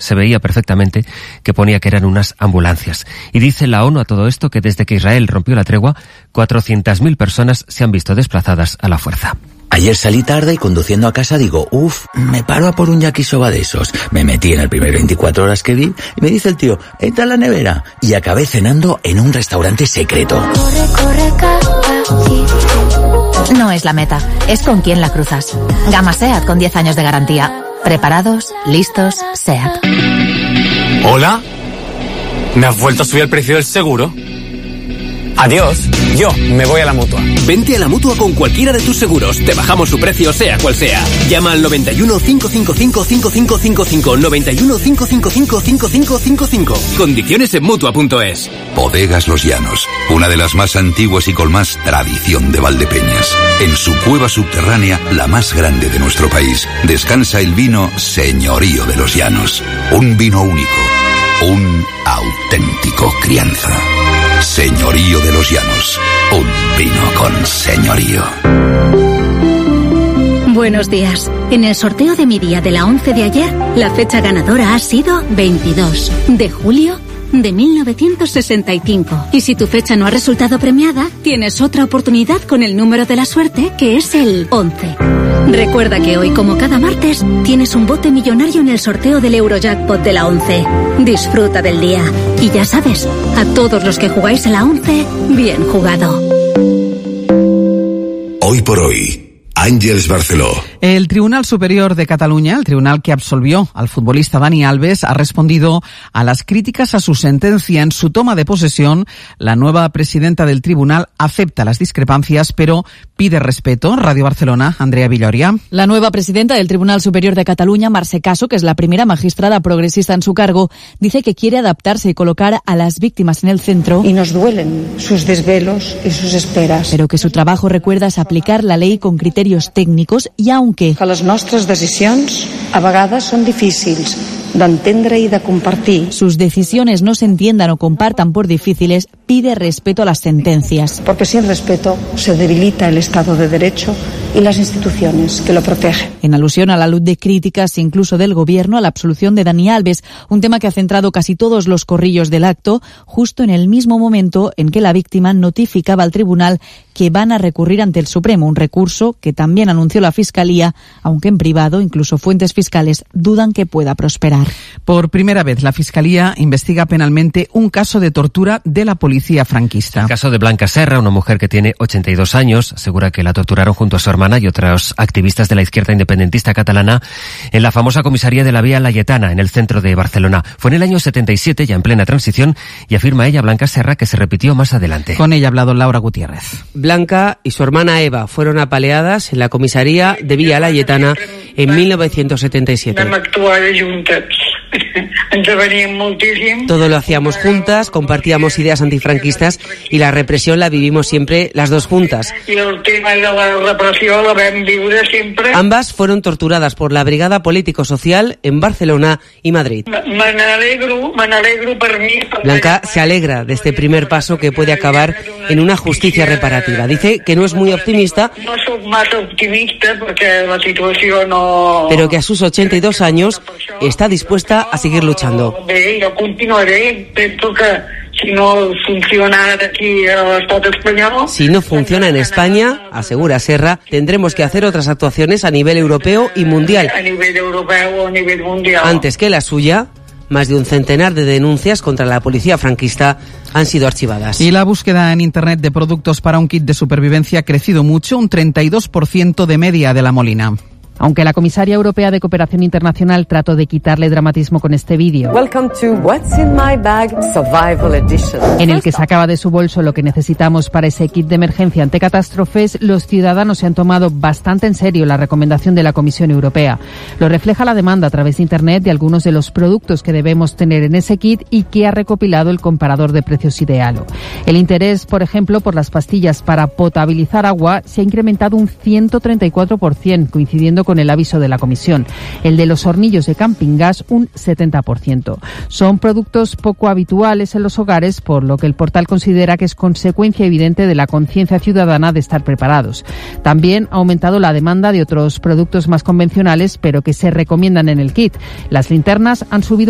se veía perfectamente que ponía que eran unas ambulancias. Y dice la ONU a todo esto que desde que Israel rompió la tregua, 400.000 personas se han visto desplazadas a la fuerza. Ayer salí tarde y conduciendo a casa digo, me paro a por un yakisoba de esos. Me metí en el primer 24 horas que vi y me dice el tío, entra a la nevera. Y acabé cenando en un restaurante secreto. No es la meta, es con quién la cruzas. Gama SEAT con 10 años de garantía. Preparados, listos, SEAT. ¿Hola? ¿Me has vuelto a subir el precio del seguro? Adiós, yo me voy a la Mutua. Vente a la Mutua con cualquiera de tus seguros. Te bajamos su precio sea cual sea. Llama al 91 555 5555. 91 555 5555. Condiciones en Mutua.es. Bodegas Los Llanos, una de las más antiguas y con más tradición de Valdepeñas. En su cueva subterránea, la más grande de nuestro país, descansa el vino Señorío de los Llanos. Un vino único, un auténtico crianza. Señorío de los Llanos, un vino con señorío. Buenos días. En el sorteo de mi día de la 11 de ayer, la fecha ganadora ha sido 22 de julio de 1965. Y si tu fecha no ha resultado premiada, tienes otra oportunidad con el número de la suerte, que es el 11. Recuerda que hoy, como cada martes, tienes un bote millonario en el sorteo del Eurojackpot de la 11. Disfruta del día. Y ya sabes, a todos los que jugáis a la 11, bien jugado. Hoy por hoy, Àngels Barceló. El Tribunal Superior de Cataluña, el tribunal que absolvió al futbolista Dani Alves, ha respondido a las críticas a su sentencia. En su toma de posesión, la nueva presidenta del tribunal acepta las discrepancias, pero pide respeto. Radio Barcelona, Andrea Villoria. La nueva presidenta del Tribunal Superior de Cataluña, Mercè Caso, que es la primera magistrada progresista en su cargo, dice que quiere adaptarse y colocar a las víctimas en el centro. Y nos duelen sus desvelos y sus esperas. Pero que su trabajo, recuerda, es aplicar la ley con criterios técnicos i aunque... Que les nostres decisions a vegades són difícils d'entendre y de compartir. Sus decisiones no se entiendan o compartan por difíciles, pide respeto a las sentencias. Porque sin respeto se debilita el Estado de Derecho y las instituciones que lo protegen. En alusión a la luz de críticas, incluso del Gobierno, a la absolución de Dani Alves, un tema que ha centrado casi todos los corrillos del acto, justo en el mismo momento en que la víctima notificaba al tribunal que van a recurrir ante el Supremo, un recurso que también anunció la Fiscalía, aunque en privado, incluso fuentes fiscales dudan que pueda prosperar. Por primera vez, la Fiscalía investiga penalmente un caso de tortura de la policía franquista. El caso de Blanca Serra, una mujer que tiene 82 años, asegura que la torturaron junto a su hermana y otros activistas de la izquierda independentista catalana en la famosa comisaría de la Vía Laietana, en el centro de Barcelona. Fue en el año 77, ya en plena transición, y afirma ella, Blanca Serra, que se repitió más adelante. Con ella ha hablado Laura Gutiérrez. Blanca y su hermana Eva fueron apaleadas en la comisaría de Vía Laietana en 1977. Todo lo hacíamos juntas, compartíamos ideas antifranquistas y la represión la vivimos siempre las dos juntas. Y el tema de la represión lo vam viure siempre. Ambas fueron torturadas por la Brigada Político-Social en Barcelona y Madrid. Me n'alegro per mi. Blanca se alegra de este primer paso que puede acabar en una justicia reparativa. Dice que no es muy optimista, no soy más optimista porque la situación no... pero que a sus 82 años está dispuesta a seguir luchando. Bé, jo continuaré, penso que si no funciona aquí a l'estat espanyol... Si no funciona en España, asegura Serra, tendremos que hacer otras actuaciones a nivel europeo y mundial. A nivel europeo o a nivel mundial. Antes que la suya, más de un centenar de denuncias contra la policía franquista han sido archivadas. Y la búsqueda en Internet de productos para un kit de supervivencia ha crecido mucho, un 32% de media de La Molina. Aunque la comisaria europea de Cooperación Internacional trató de quitarle dramatismo con este vídeo, en el que sacaba de su bolso lo que necesitamos para ese kit de emergencia ante catástrofes, los ciudadanos se han tomado bastante en serio la recomendación de la Comisión Europea. Lo refleja la demanda a través de Internet de algunos de los productos que debemos tener en ese kit y que ha recopilado el comparador de precios Idealo. El interés, por ejemplo, por las pastillas para potabilizar agua se ha incrementado un 134%, coincidiendo con el aviso de la Comisión. El de los hornillos de camping gas, un 70%. Son productos poco habituales en los hogares, por lo que el portal considera que es consecuencia evidente de la conciencia ciudadana de estar preparados. También ha aumentado la demanda de otros productos más convencionales, pero que se recomiendan en el kit. Las linternas han subido